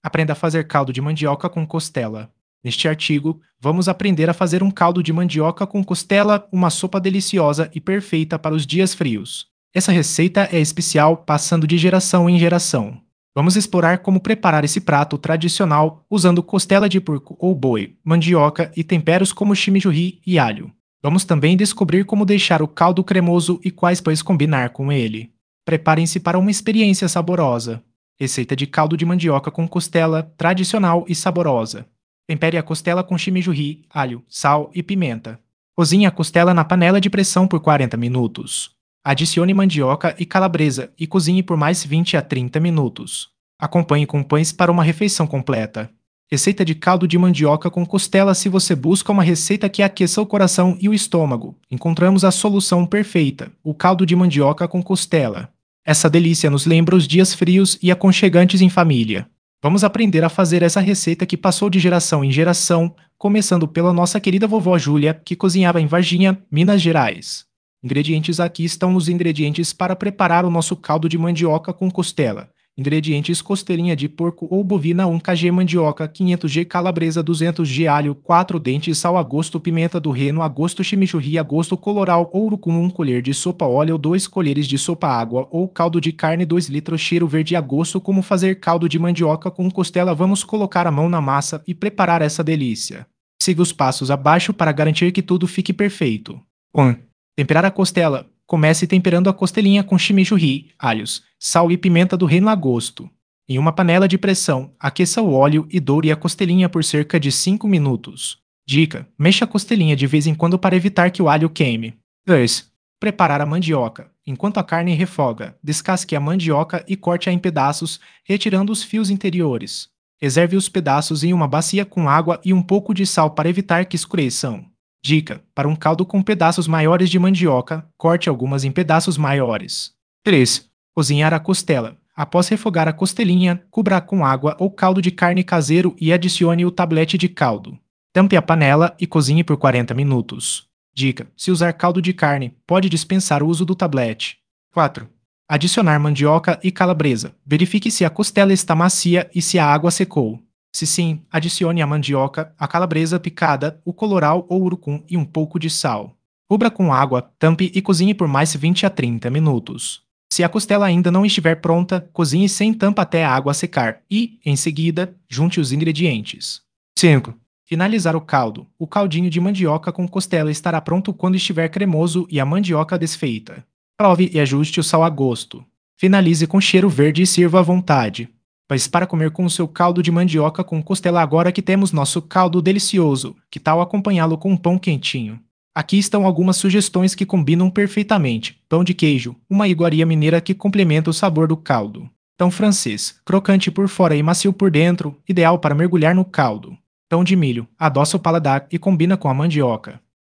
Aprenda a fazer caldo de mandioca com costela. Neste artigo, vamos aprender a fazer um caldo de mandioca com costela, uma sopa deliciosa e perfeita para os dias frios. Essa receita é especial, passando de geração em geração. Vamos explorar como preparar esse prato tradicional usando costela de porco ou boi, mandioca e temperos como chimichurri e alho. Vamos também descobrir como deixar o caldo cremoso e quais pães combinar com ele. Preparem-se para uma experiência saborosa. Receita de caldo de mandioca com costela, tradicional e saborosa. Tempere a costela com chimichurri, alho, sal e pimenta. Cozinhe a costela na panela de pressão por 40 minutos. Adicione mandioca e calabresa e cozinhe por mais 20 a 30 minutos. Acompanhe com pães para uma refeição completa. Receita de caldo de mandioca com costela. Se você busca uma receita que aqueça o coração e o estômago, encontramos a solução perfeita: o caldo de mandioca com costela. Essa delícia nos lembra os dias frios e aconchegantes em família. Vamos aprender a fazer essa receita que passou de geração em geração, começando pela nossa querida vovó Júlia, que cozinhava em Varginha, Minas Gerais. Ingredientes: aqui estão os ingredientes para preparar o nosso caldo de mandioca com costela. Ingredientes: costelinha de porco ou bovina 1 kg mandioca, 500 g calabresa, 200 g alho, 4 dentes sal a gosto, pimenta do reino a gosto, chimichurri a gosto, colorau ou urucum 1 colher de sopa óleo, 2 colheres de sopa água ou caldo de carne 2 litros, cheiro verde a gosto. Como fazer caldo de mandioca com costela? Vamos colocar a mão na massa e preparar essa delícia. Siga os passos abaixo para garantir que tudo fique perfeito. 1. Temperar a costela. Comece temperando a costelinha com chimichurri, alhos, sal e pimenta do reino a gosto. Em uma panela de pressão, aqueça o óleo e doure a costelinha por cerca de 5 minutos. Dica: mexa a costelinha de vez em quando para evitar que o alho queime. 2. Preparar a mandioca. Enquanto a carne refoga, descasque a mandioca e corte-a em pedaços, retirando os fios interiores. Reserve os pedaços em uma bacia com água e um pouco de sal para evitar que escureçam. Dica: para um caldo com pedaços maiores de mandioca, corte algumas em pedaços maiores. 3. Cozinhar a costela. Após refogar a costelinha, cubra com água ou caldo de carne caseiro e adicione o tablete de caldo. Tampe a panela e cozinhe por 40 minutos. Dica: se usar caldo de carne, pode dispensar o uso do tablete. 4. Adicionar mandioca e calabresa. Verifique se a costela está macia e se a água secou. Se sim, adicione a mandioca, a calabresa picada, o colorau ou urucum e um pouco de sal. Cubra com água, tampe e cozinhe por mais 20 a 30 minutos. Se a costela ainda não estiver pronta, cozinhe sem tampa até a água secar e, em seguida, junte os ingredientes. 5. Finalizar o caldo. O caldinho de mandioca com costela estará pronto quando estiver cremoso e a mandioca desfeita. Prove e ajuste o sal a gosto. Finalize com cheiro verde e sirva à vontade. Mas para comer com o seu caldo de mandioca com costela, agora que temos nosso caldo delicioso, que tal acompanhá-lo com um pão quentinho? Aqui estão algumas sugestões que combinam perfeitamente. Pão de queijo, uma iguaria mineira que complementa o sabor do caldo. Pão francês, crocante por fora e macio por dentro, ideal para mergulhar no caldo. Pão de milho, adoça o paladar e combina com a mandioca.